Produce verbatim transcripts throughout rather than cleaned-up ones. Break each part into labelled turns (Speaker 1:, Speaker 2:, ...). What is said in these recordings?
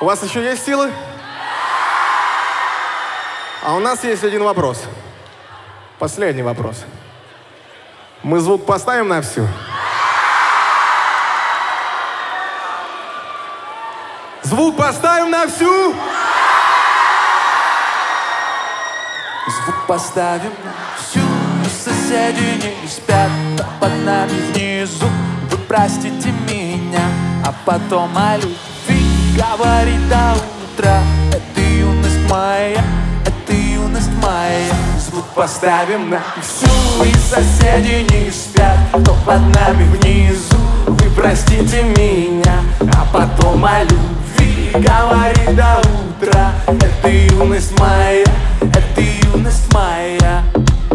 Speaker 1: У вас еще есть силы? А у нас есть один вопрос. Последний вопрос. Мы звук поставим на всю? Звук поставим на всю?
Speaker 2: Звук поставим на всю. Соседи не спят, а под нами внизу. Вы простите меня, а потом о любви говорит до утра. Это юность моя, это юность моя. Звук поставим на всю. И соседи не спят, кто под нами внизу. Вы простите меня, а потом о любви говорит до утра. Это юность моя, это юность моя.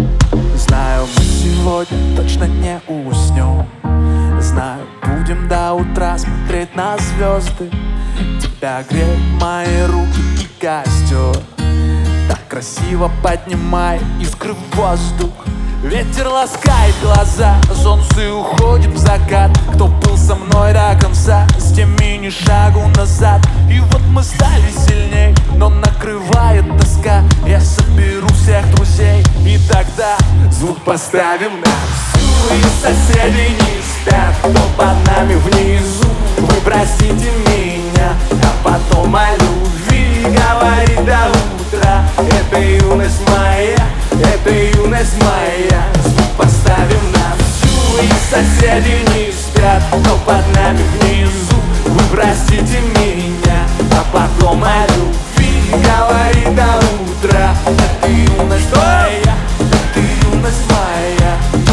Speaker 2: Знаю, мы сегодня точно не уснем. Знаю, будем до утра смотреть на звезды. Тебя греют мои руки и костер. Так красиво поднимай искры в воздух. Ветер ласкает глаза, солнце уходит в закат. Кто был со мной до конца, с теми ни шагу назад. И вот мы стали сильней, но накрывает тоска. Я соберу всех друзей, и тогда звук поставим на всю. И соседи не спят, кто под нами внизу. Вы простите меня, а потом о любви говорит до утра. Это юность моя, это юность моя. Звук поставим на всю. И соседи не спят, кто под нами внизу. Вы простите меня, а потом о любви говорит до утра. Это юность моя, это юность моя.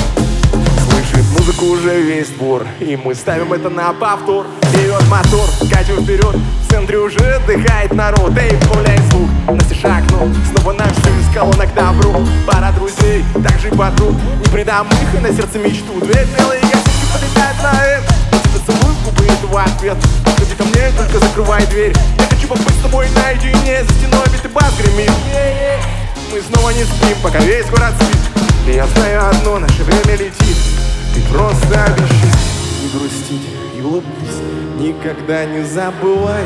Speaker 1: Слышит музыку уже весь двор, и мы ставим это на повтор. Вперед мотор, катим вперед, в центре уже отдыхает народ. Эй, гуляй звук, Настя шагнул, снова на всю из колонок добру. Пара друзей, также и подруг, не предам их и на сердце мечту. Две белые ясенки полетают на это, я тебя целую в губы, это в ответ. Подходи ко мне, только закрывай дверь. Я хочу побыть с тобой наедине, за стеной битый бас гремит. Мы снова не спим, пока весь город спит. И я знаю одно, наше время летит. Ты просто обещай не грустить и улыбнись. Никогда не забывай.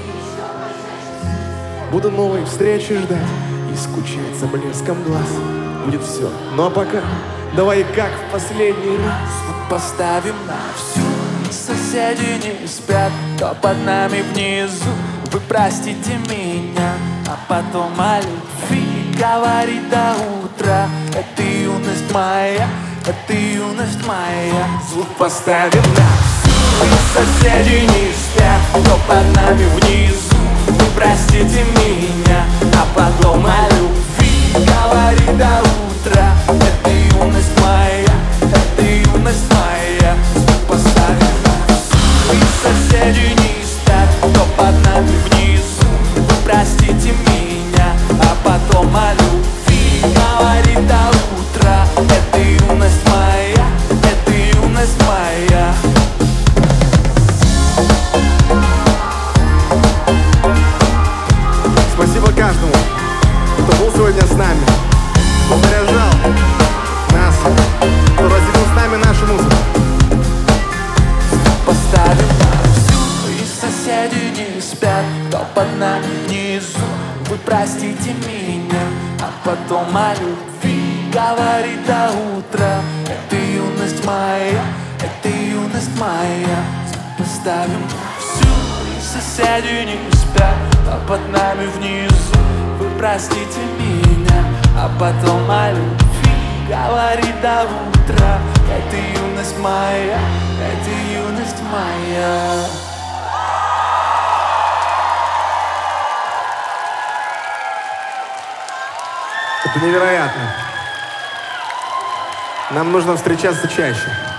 Speaker 1: Буду новой встречи ждать и скучать за блеском глаз. Будет все, ну а пока давай как в последний раз.
Speaker 2: Звук поставим на всю. Соседи не спят, кто под нами внизу. Вы простите меня, а потом о любви говорит до утра. Это юность моя, это юность моя. Звук поставим на всю. И соседи не спят, кто под нами внизу. Вы простите меня, а потом о любви говорит до утра. Это юность моя, это юность моя. Звук поставим на всю. И соседи не спят, кто под нами внизу. Вы простите меня, а потом о любви говорит до утра. Это юность моя, это юность моя.
Speaker 1: Спасибо каждому, кто был сегодня с нами, кто заряжал нас, кто разделил с нами нашу музыку.
Speaker 2: Поставим на всю. И соседи не спят, кто под нами внизу. Вы простите меня, а потом о любви говорит до утра. Это юность моя, это юность моя. Поставим на всю. И соседи не спят, кто под нами внизу. Вы простите меня, а потом о любви говорит до утра. Это юность моя, это юность моя.
Speaker 1: Это невероятно. Нам нужно встречаться чаще.